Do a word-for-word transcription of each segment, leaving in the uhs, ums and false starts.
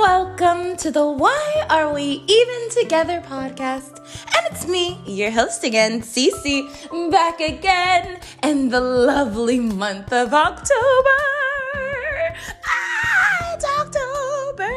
Welcome to the Why Are We Even Together podcast. And it's me, your host again, Cece, back again in the lovely month of October. Ah, it's October.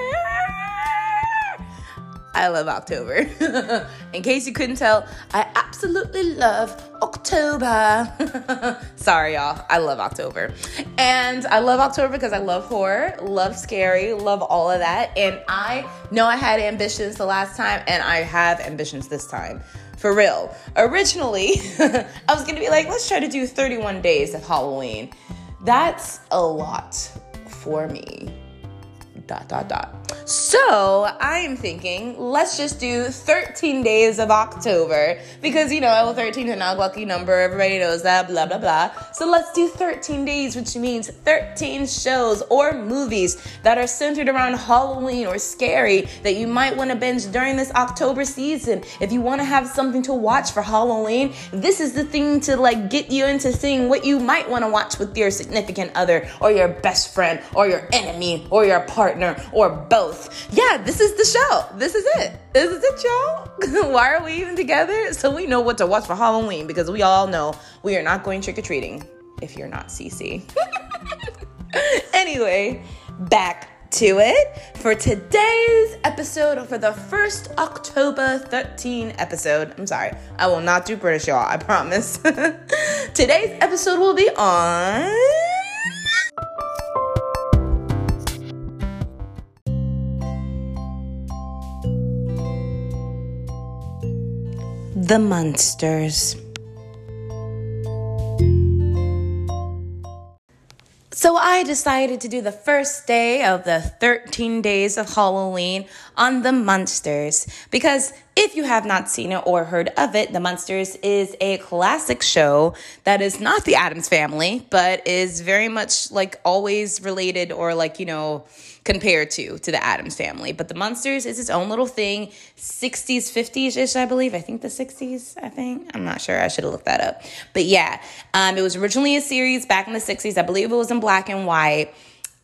I love October. In case you couldn't tell, I absolutely love October. Sorry, y'all. I love October. And I love October because I love horror, love scary, love all of that. And I know I had ambitions the last time, and I have ambitions this time. For real. Originally, I was going to be like, let's try to do thirty-one days of Halloween. That's a lot for me. Dot, dot, dot. So I am thinking, let's just do thirteen days of October because, you know, thirteen is not a lucky number. Everybody knows that, blah, blah, blah. So let's do thirteen days, which means thirteen shows or movies that are centered around Halloween or scary that you might want to binge during this October season. If you want to have something to watch for Halloween, this is the thing to like get you into seeing what you might want to watch with your significant other or your best friend or your enemy or your partner or both. Yeah, this is the show. This is it. This is it, y'all. Why are we even together? So we know what to watch for Halloween because we all know we are not going trick-or-treating if you're not Cece. Anyway, back to it. For today's episode, for the first October thirteenth episode, I'm sorry, I will not do British, y'all. I promise. Today's episode will be on The Munsters. So I decided to do the first day of the thirteen days of Halloween on The Munsters because if you have not seen it or heard of it, The Munsters is a classic show that is not The Addams Family, but is very much like always related or like, you know, compared to, to The Addams Family. But The Munsters is its own little thing, sixties, fifties-ish, I believe. I think the sixties, I think. I'm not sure. I should have looked that up. But yeah, um, it was originally a series back in the sixties. I believe it was in black and white.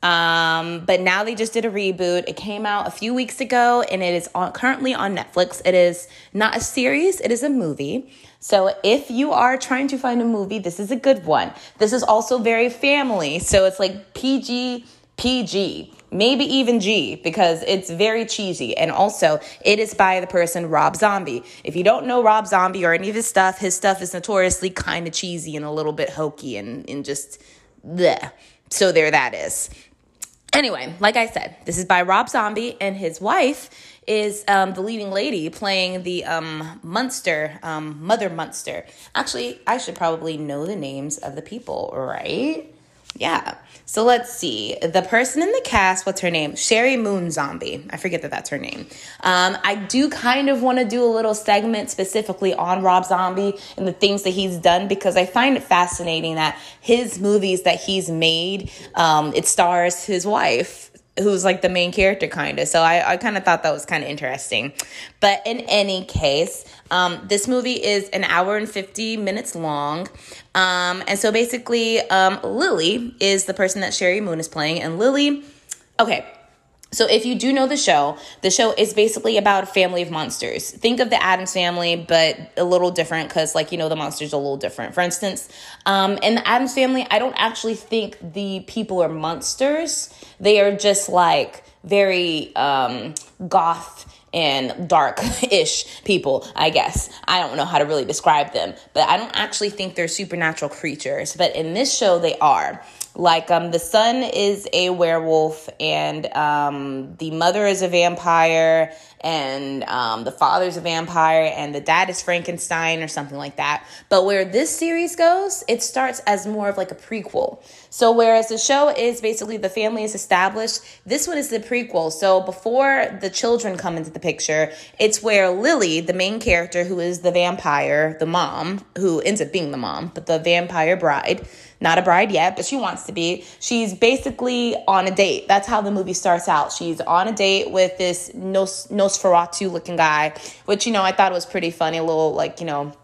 Um, but now they just did a reboot. It came out a few weeks ago and it is on, currently on Netflix. It is not a series, it is a movie. So if you are trying to find a movie, this is a good one. This is also very family. So it's like P G, P G, maybe even G because it's very cheesy. And also it is by the person Rob Zombie. If you don't know Rob Zombie or any of his stuff, his stuff is notoriously kind of cheesy and a little bit hokey and, and just bleh. So there that is. Anyway, like I said, this is by Rob Zombie, and his wife is um, the leading lady playing the um, Munster, um, Mother Munster. Actually, I should probably know the names of the people, right? Yeah. So let's see. The person in the cast, what's her name? Sheri Moon Zombie. I forget that that's her name. Um, I do kind of want to do a little segment specifically on Rob Zombie and the things that he's done because I find it fascinating that his movies that he's made, um, it stars his wife, who's like the main character kind of. So I, I kind of thought that was kind of interesting. But in any case, um, this movie is an hour and fifty minutes long. Um, and so basically, um, Lily is the person that Sheri Moon is playing. And Lily, okay, so if you do know the show, the show is basically about a family of monsters. Think of the Addams Family, but a little different because, like, you know, the monsters are a little different. For instance, um, in the Addams Family, I don't actually think the people are monsters. They are just, like, very um, goth and dark-ish people, I guess. I don't know how to really describe them, but I don't actually think they're supernatural creatures. But in this show, they are. Like, um, the son is a werewolf, and um, the mother is a vampire, and um, the father's a vampire, and the dad is Frankenstein or something like that. But where this series goes, it starts as more of like a prequel. So whereas the show is basically the family is established, this one is the prequel. So before the children come into the picture, it's where Lily, the main character, who is the vampire, the mom, who ends up being the mom, but the vampire bride, not a bride yet, but she wants to be. She's basically on a date. That's how the movie starts out. She's on a date with this Nos- Nosferatu looking guy, which, you know, I thought was pretty funny. A little, like, you know,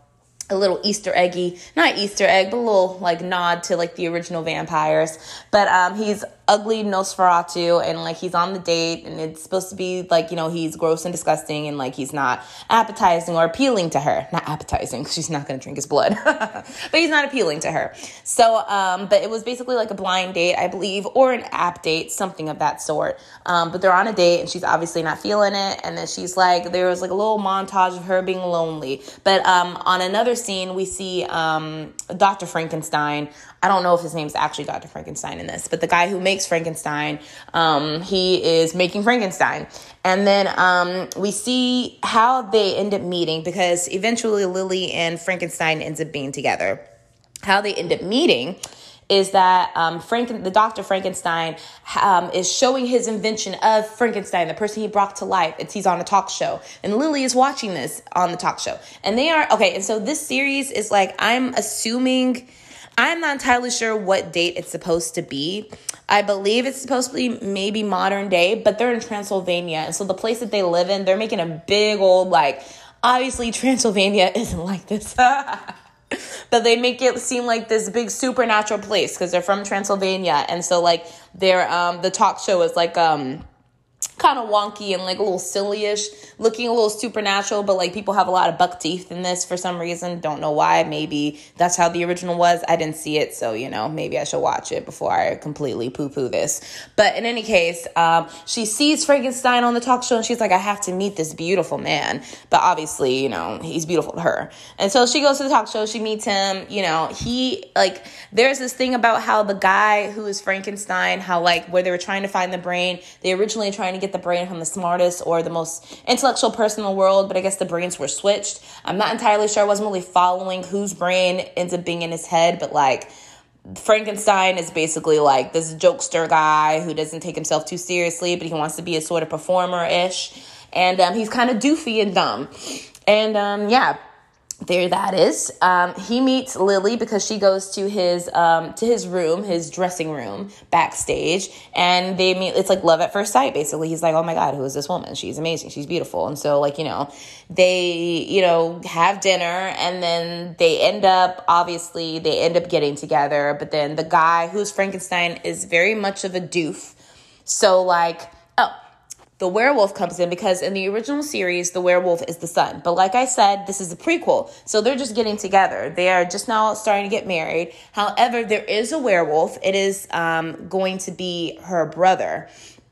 a little Easter eggy, not Easter egg, but a little like nod to like the original vampires. But um, he's ugly Nosferatu, and like he's on the date, and it's supposed to be like, you know, he's gross and disgusting, and like he's not appetizing or appealing to her. Not appetizing, because she's not going to drink his blood, but he's not appealing to her. So, um, but it was basically like a blind date, I believe, or an app date, something of that sort. Um, but they're on a date, and she's obviously not feeling it, and then she's like, there was like a little montage of her being lonely. But um, on another scene, we see um, Doctor Frankenstein. I don't know if his name's actually Doctor Frankenstein in this, but the guy who makes Frankenstein, um, he is making Frankenstein. And then um, we see how they end up meeting, because eventually Lily and Frankenstein ends up being together. How they end up meeting is that um, Franken, the Doctor Frankenstein um, is showing his invention of Frankenstein, the person he brought to life. It's he's on a talk show, and Lily is watching this on the talk show. And they are, okay, and so this series is like, I'm assuming... I'm not entirely sure what date it's supposed to be. I believe it's supposed to be maybe modern day, but they're in Transylvania. And so the place that they live in, they're making a big old, like, obviously Transylvania isn't like this. But they make it seem like this big supernatural place because they're from Transylvania. And so, like, they're, um, the talk show is like, um, kind of wonky and like a little silly-ish, looking a little supernatural, but like people have a lot of buck teeth in this for some reason. Don't know why. Maybe that's how the original was. I didn't see it, so you know, maybe I should watch it before I completely poo-poo this. But in any case, um, she sees Frankenstein on the talk show, and she's like, I have to meet this beautiful man. But obviously, you know, he's beautiful to her. And so she goes to the talk show, she meets him, you know, he, like, there's this thing about how the guy who is Frankenstein, how like where they were trying to find the brain, they originally trying to get the brain from the smartest or the most intellectual person in the world, but I guess the brains were switched. I'm not entirely sure. I wasn't really following whose brain ends up being in his head, but like Frankenstein is basically like this jokester guy who doesn't take himself too seriously, but he wants to be a sort of performer-ish, and um, he's kind of doofy and dumb. And um, yeah, there that is. Um, he meets Lily because she goes to his um, to his room, his dressing room backstage, and they meet. It's like love at first sight, basically. He's like, oh my God, who is this woman? She's amazing. She's beautiful. And so, like, you know, they, you know, have dinner, and then they end up, obviously, they end up getting together. But then the guy who's Frankenstein is very much of a doof. So, like, oh, the werewolf comes in because in the original series, the werewolf is the son. But like I said, this is a prequel. So they're just getting together. They are just now starting to get married. However, there is a werewolf. It is um, going to be her brother.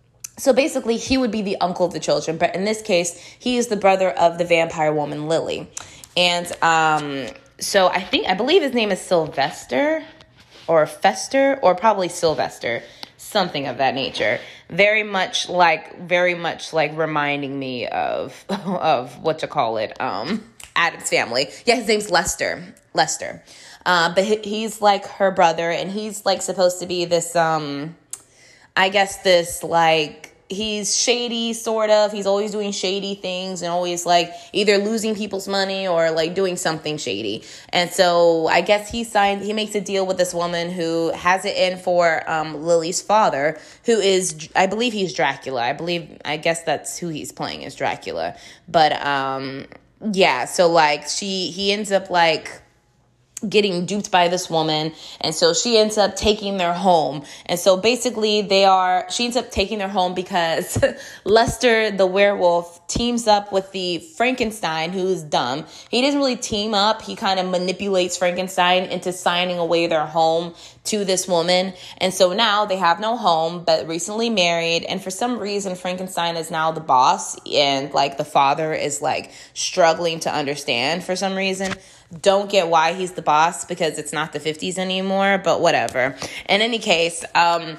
So basically, he would be the uncle of the children. But in this case, he is the brother of the vampire woman, Lily. And um, so I think, I believe his name is Sylvester or Fester or probably Sylvester. Something of that nature. Very much like, very much like reminding me of, of what to call it, um, Addams Family. Yeah, his name's Lester. Lester. Uh, but he, he's like her brother, and he's like supposed to be this, um, I guess this like, he's shady, sort of. He's always doing shady things and always like either losing people's money or like doing something shady. And so I guess he signed, he makes a deal with this woman who has it in for um, Lily's father, who is, I believe he's Dracula. I believe, I guess that's who he's playing, is Dracula. But um, yeah, so like she, he ends up like getting duped by this woman, and so she ends up taking their home. And so basically they are she ends up taking their home because Lester the werewolf teams up with the Frankenstein, who is dumb. He doesn't really team up, he kind of manipulates Frankenstein into signing away their home to this woman. And so now they have no home, but recently married, and for some reason Frankenstein is now the boss, and like the father is like struggling to understand for some reason. Don't get why he's the boss, because it's not the fifties anymore, but whatever. In any case, um,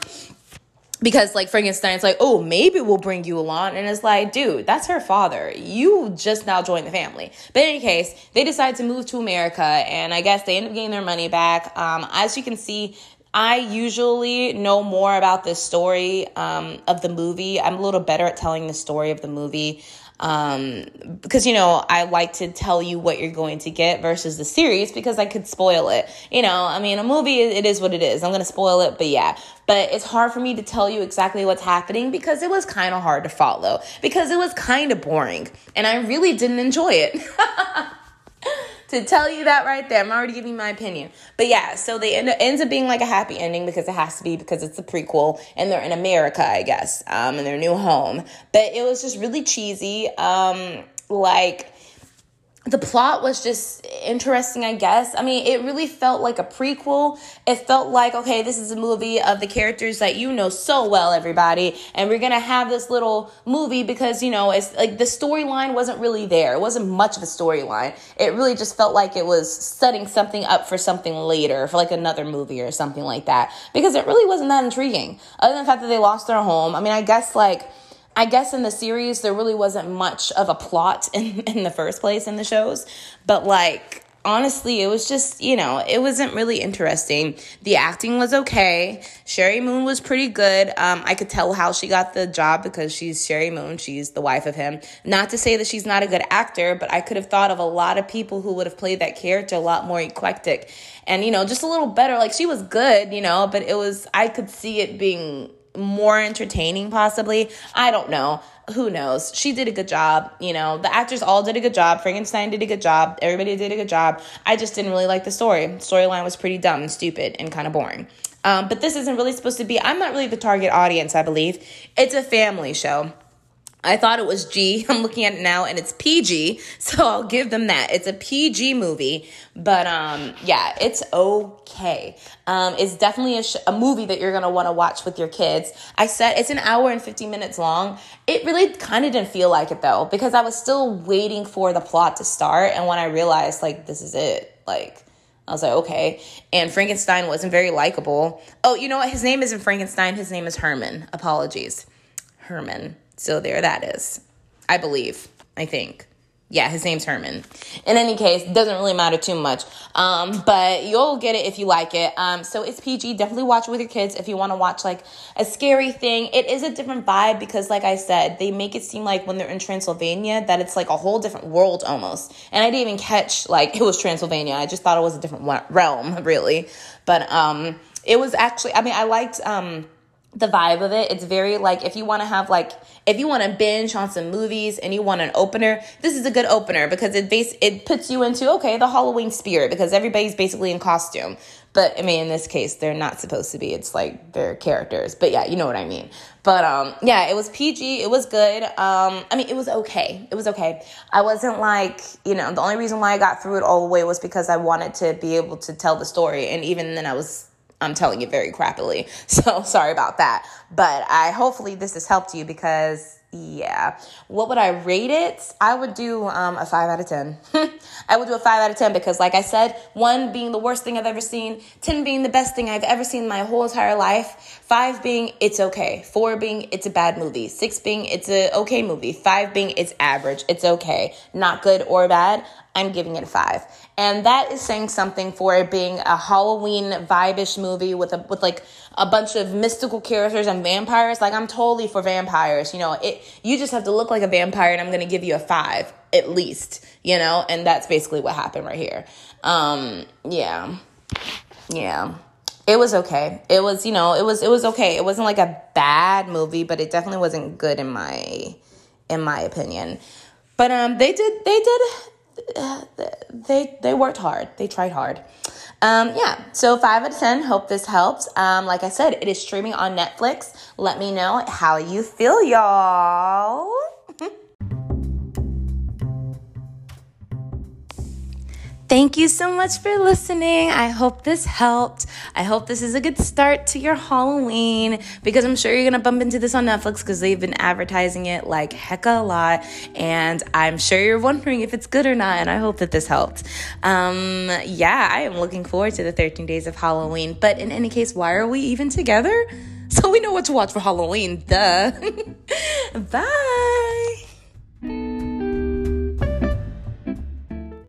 because like Frankenstein's like, oh, maybe we'll bring you along. And it's like, dude, that's her father. You just now joined the family. But in any case, they decide to move to America, and I guess they end up getting their money back. Um, as you can see, I usually know more about this story um, of the movie. I'm a little better at telling the story of the movie. Um, because, you know, I like to tell you what you're going to get versus the series, because I could spoil it. You know, I mean, a movie, it is what it is. I'm going to spoil it, but yeah. But it's hard for me to tell you exactly what's happening because it was kind of hard to follow, because it was kind of boring, and I really didn't enjoy it. to tell you that right there. I'm already giving my opinion. But yeah, so they end up, ends up being like a happy ending because it has to be because it's a prequel and they're in America, I guess, um, in their new home. But it was just really cheesy. Um, like, the plot was just interesting, I guess. I mean, it really felt like a prequel. It felt like, okay, this is a movie of the characters that you know so well, everybody. And we're going to have this little movie because, you know, it's like the storyline wasn't really there. It wasn't much of a storyline. It really just felt like it was setting something up for something later, for like another movie or something like that. Because it really wasn't that intriguing. Other than the fact that they lost their home. I mean, I guess like... I guess in the series, there really wasn't much of a plot in, in the first place in the shows. But, like, honestly, it was just, you know, it wasn't really interesting. The acting was okay. Sherry Moon was pretty good. Um, I could tell how she got the job because she's Sherry Moon. She's the wife of him. Not to say that she's not a good actor, but I could have thought of a lot of people who would have played that character a lot more eclectic. And, you know, just a little better. Like, she was good, you know, but it was, I could see it being more entertaining possibly. I don't know. Who knows? She did a good job. You know, the actors all did a good job. Frankenstein did a good job. Everybody did a good job. I just didn't really like the story. Storyline was pretty dumb and stupid and kind of boring. Um, but this isn't really supposed to be, I'm not really the target audience, I believe. It's a family show. I thought it was G. I'm looking at it now, and it's P G, so I'll give them that. It's a P G movie, but um, yeah, it's okay. Um, it's definitely a, sh- a movie that you're going to want to watch with your kids. I said it's an hour and fifty minutes long. It really kind of didn't feel like it, though, because I was still waiting for the plot to start, and when I realized, like, this is it, like... I was like, okay. And Frankenstein wasn't very likable. Oh, you know what? His name isn't Frankenstein. His name is Herman. Apologies. Herman. So there that is. I believe. I think. Yeah, his name's Herman. In any case, doesn't really matter too much. Um, but you'll get it if you like it. Um, so it's P G. Definitely watch it with your kids if you want to watch like a scary thing. It is a different vibe because, like I said, they make it seem like when they're in Transylvania that it's like a whole different world almost. And I didn't even catch like it was Transylvania. I just thought it was a different realm, really. But um, it was actually, I mean, I liked... Um, the vibe of it. It's very like, if you want to have like, if you want to binge on some movies and you want an opener, this is a good opener because it base it puts you into, okay, the Halloween spirit because everybody's basically in costume. But I mean, in this case, they're not supposed to be. It's like they're characters. But yeah, you know what I mean. But um, yeah, it was P G. It was good. Um, I mean, it was okay. It was okay. I wasn't like, you know, the only reason why I got through it all the way was because I wanted to be able to tell the story. And even then I was I'm telling it very crappily. So sorry about that. But I hopefully this has helped you because, yeah. What would I rate it? I would do um, a five out of ten. I would do a five out of ten because, like I said, one being the worst thing I've ever seen, ten being the best thing I've ever seen in my whole entire life, five being it's okay, four being it's a bad movie, six being it's a okay movie, five being it's average, it's okay, not good or bad. I'm giving it a five. And that is saying something for it being a Halloween vibe-ish movie with a with like a bunch of mystical characters and vampires. Like, I'm totally for vampires. You know, it you just have to look like a vampire and I'm going to give you a five at least, you know, and that's basically what happened right here. Um, yeah. Yeah. It was okay. It was, you know, it was it was okay. It wasn't like a bad movie, but it definitely wasn't good in my in my opinion. But um they did they did Uh, they they worked hard. They tried hard. Um, yeah, so five out of ten. Hope this helps. Um, like I said, it is streaming on Netflix. Let me know how you feel, y'all. Thank you so much for listening. I hope this helped. I hope this is a good start to your Halloween because I'm sure you're going to bump into this on Netflix because they've been advertising it like hecka a lot. And I'm sure you're wondering if it's good or not. And I hope that this helped. Um, yeah, I am looking forward to the thirteen days of Halloween. But in any case, why are we even together? So we know what to watch for Halloween. Duh. Bye.